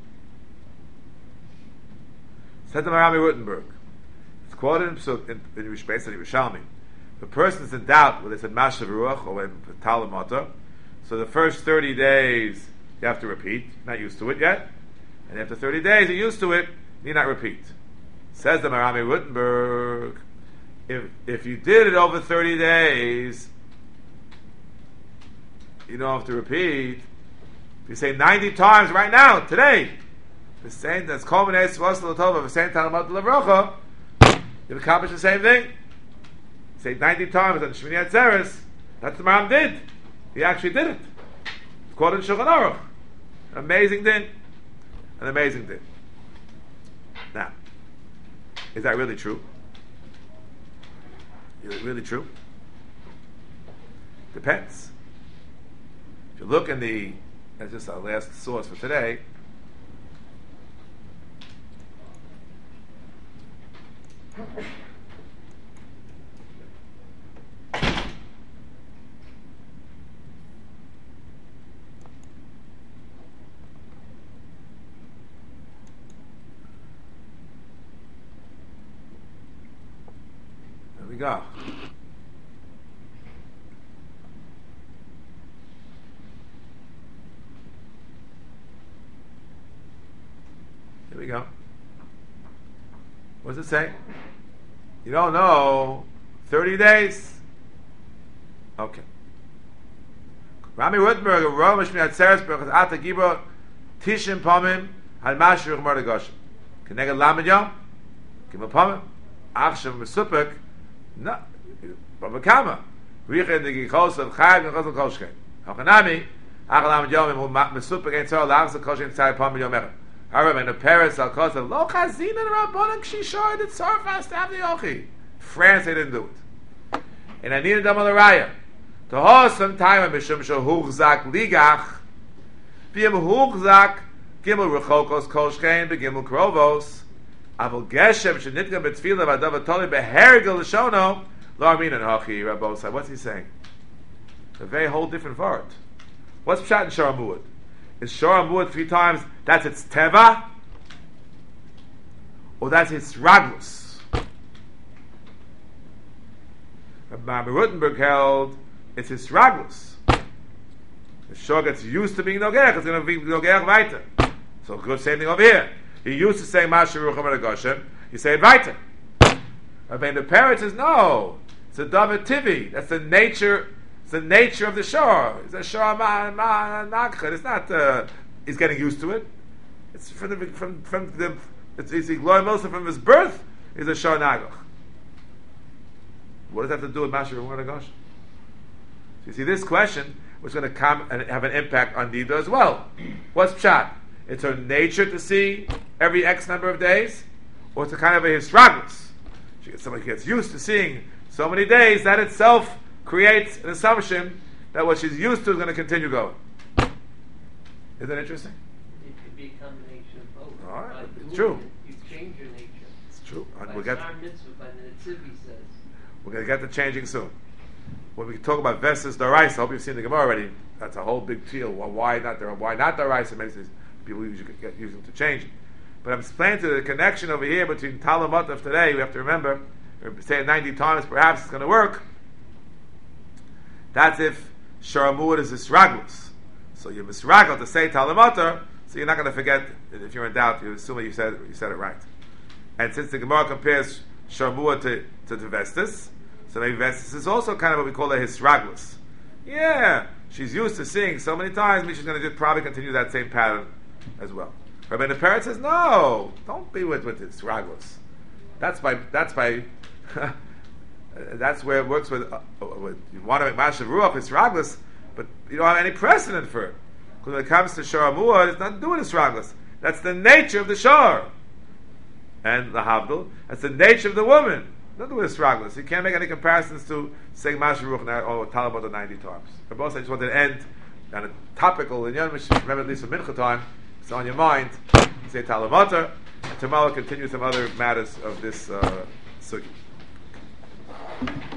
Said the Marami Rutenberg. It's quoted in Rishbeis and Yerushalmi. The person is in doubt whether it's in Mashav Ruach or in Talamata. So the first 30 days you have to repeat. Not used to it yet. And after 30 days you're used to it, you need not repeat. Says the Marami Rutenberg. If you did it over 30 days, you don't have to repeat. If you say 90 times right now, today, the same that's culminates to us the Tova, the same time about the Levrocha, you've accomplished the same thing. Say 90 times on Shmini Atzeres, that's the Maram did. He actually did it. It's quoted in Shulchan Aruch. Amazing din. An amazing din. Now, is that really true? Is it really true? Depends. If you look in the, that's just our last source for today. There we go. Here we go. What does it say? You don't know. 30 days. Okay. Rami Ruttenberg, Rome Shminat Seresberg, has Ata Gibro, Tishim Pomim, Al Mashur Chmar Goshim. Keneged Lamed Yom, Gimel Pomim, Achshav Mesupek, no, Babakama, Richa Negi Chosel, Chag, and Chosel Kolshkein. Hachanami, Ach Lamed Yom, Mesupek, and Tzor, Lachsel Kolshkein, Tzai Pomim Yom Echad. However, in the Paris, Al Kosel, Lo Chazin and Rabbanim Kshishor, the Tzor fast to have the Yochi. France, they didn't do it. And I needed them on the Raya. To hold some time in Mishum Shal Huchzak Ligach, Bim Huchzak, Gimel Rechokos Kolshkein, Begimel Krovos, Avol Geshem, Shenitgam Betfila, Vadav Atoli, Behergel Lishono, Lo Armin and Hachi, Rabbosai. What's he saying? A very whole different word. What's Pshat in Shor Muad? Is Shor Muad 3 times, that's its Teva? Or that's its Raglus? Rabbi Rutenberg held it's his Raglus. The Shor gets used to being Nogeach, it's going to be Nogeach weiter. So good, same thing over here. He used to say Masha Rucham Goshen, he said weiter. Rabbi the parrot says no, it's a David Tivi. That's the nature. It's the nature of the Shor. It's a Shor Nakhed. It's not. He's getting used to it. It's from the. It's Gloy Milsa from his birth. He's a Shor Nagach. What does that have to do with Masha Rucham Goshen? So you see, this question was going to come and have an impact on Nida as well. What's Pshat? It's her nature to see every X number of days, or it's a kind of a histragus. Somebody gets used to seeing so many days, that itself creates an assumption that what she's used to is going to continue going. Isn't that interesting? It could be a combination of both. All right, By it's true. You change your nature. It's true. By We'll get. Shar Mitzvah, by the Netzivi says. We're going to get to changing soon. When we talk about Vesas Daraisa, I hope you've seen the Gemara already. That's a whole big deal. Why not Daraisa? Makes people usually get using to change it. But I'm explaining to the connection over here between Talamat of today. We have to remember, say it 90 times, perhaps it's going to work. That's if Sharamud is Israglus. So you're Misragl to say Talamatar, so you're not going to forget. If you're in doubt, you assume you said it right. And since the Gemara compares Sharamud to the Vestas, so maybe Vestas is also kind of what we call a Hisraglus. Yeah, she's used to seeing so many times, maybe she's going to just probably continue that same pattern as well. Rabbi the parrot says, no, don't be with Hisraglus. That's that's where it works with you want to make Mashav Ruach Hisraglus, but you don't have any precedent for it. Because when it comes to Shor Amuad, it's nothing to do with Hisraglus. That's the nature of the Shor. And the Havdil, that's the nature of the woman. Nothing with Hisraglus. You can't make any comparisons to saying Mashav Ruach or Talmud 90 times. But both I just wanted to end on a topical, and remember at least for Mincha time, it's on your mind, say Talamatar, and tomorrow continue some other matters of this sugi.